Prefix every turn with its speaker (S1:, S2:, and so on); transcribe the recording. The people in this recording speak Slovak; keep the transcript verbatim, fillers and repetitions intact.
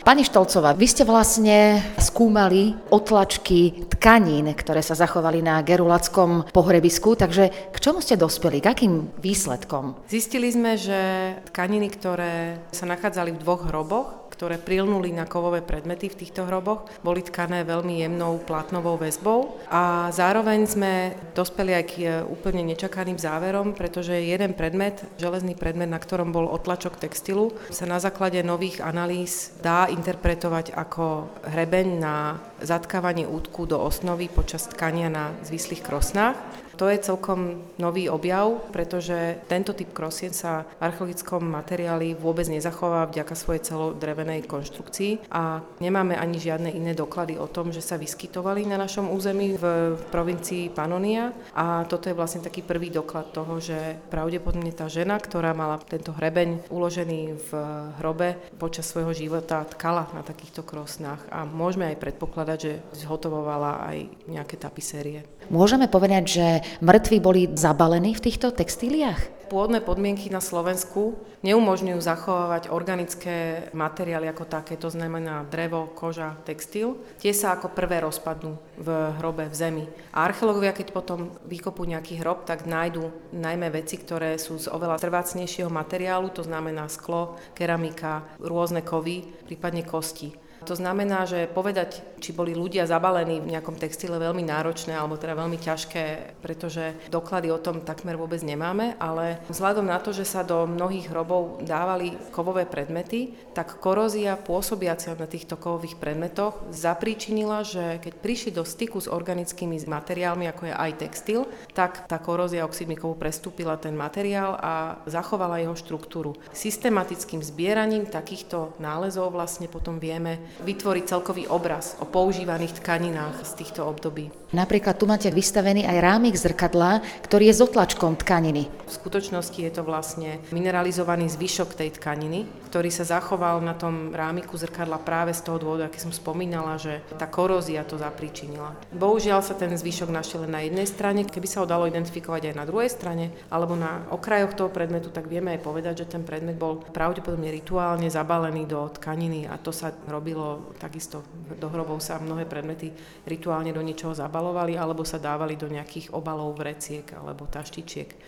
S1: Pani Štolcová, vy ste vlastne skúmali otlačky tkanín, ktoré sa zachovali na Gerulackom pohrebisku, takže k čomu ste dospeli, k akým výsledkom?
S2: Zistili sme, že tkaniny, ktoré sa nachádzali v dvoch hroboch, ktoré prilnuli na kovové predmety v týchto hroboch, boli tkané veľmi jemnou plátnovou väzbou a zároveň sme dospeli aj k úplne nečakaným záverom, pretože jeden predmet, železný predmet, na ktorom bol otlačok textilu, sa na základe nových analýz dá interpretovať ako hrebeň na zatkávanie útku do osnovy počas tkania na zvislých krosnách. To je celkom nový objav, pretože tento typ krosien sa v archeologickom materiáli vôbec nezachová vďaka svojej celodrevenej konštrukcii a nemáme ani žiadne iné doklady o tom, že sa vyskytovali na našom území v provincii Pannonia a toto je vlastne taký prvý doklad toho, že pravdepodobne tá žena, ktorá mala tento hrebeň uložený v hrobe počas svojho života, tkala na takýchto krosnách a môžeme aj predpokladať, že zhotovovala aj nejaké tapisérie.
S1: Môžeme povedať, že mŕtvi boli zabalení v týchto textíliách?
S2: Pôvodné podmienky na Slovensku neumožňujú zachovávať organické materiály ako také, to znamená drevo, koža, textil. Tie sa ako prvé rozpadnú v hrobe, v zemi. A archeológovia, keď potom vykopú nejaký hrob, tak nájdú najmä veci, ktoré sú z oveľa trvácnejšieho materiálu, to znamená sklo, keramika, rôzne kovy, prípadne kosti. To znamená, že povedať, či boli ľudia zabalení v nejakom textile veľmi náročné alebo teda veľmi ťažké, pretože doklady o tom takmer vôbec nemáme, ale vzhľadom na to, že sa do mnohých hrobov dávali kovové predmety, tak korózia pôsobiacia na týchto kovových predmetoch zapríčinila, že keď prišli do styku s organickými materiálmi, ako je aj textil, tak tá korózia oxidmi kovu prestúpila ten materiál a zachovala jeho štruktúru. Systematickým zbieraním takýchto nálezov vlastne potom vieme vytvoriť celkový obraz o používaných tkaninách z týchto období.
S1: Napríklad tu máte vystavený aj rámik zrkadla, ktorý je s otlačkom tkaniny.
S2: V skutočnosti je to vlastne mineralizovaný zvyšok tej tkaniny, ktorý sa zachoval na tom rámiku zrkadla práve z toho dôvodu, aký som spomínala, že tá korózia to zapríčinila. Bohužiaľ sa ten zvyšok našiel len na jednej strane, keby sa ho dalo identifikovať aj na druhej strane, alebo na okrajoch toho predmetu, tak vieme aj povedať, že ten predmet bol pravdepodobne rituálne zabalený do tkaniny a to sa robilo takisto. Do hrobov sa mnohé predmety rituálne do niečoho zabalovali alebo sa dávali do nejakých obalov, vreciek alebo taštičiek.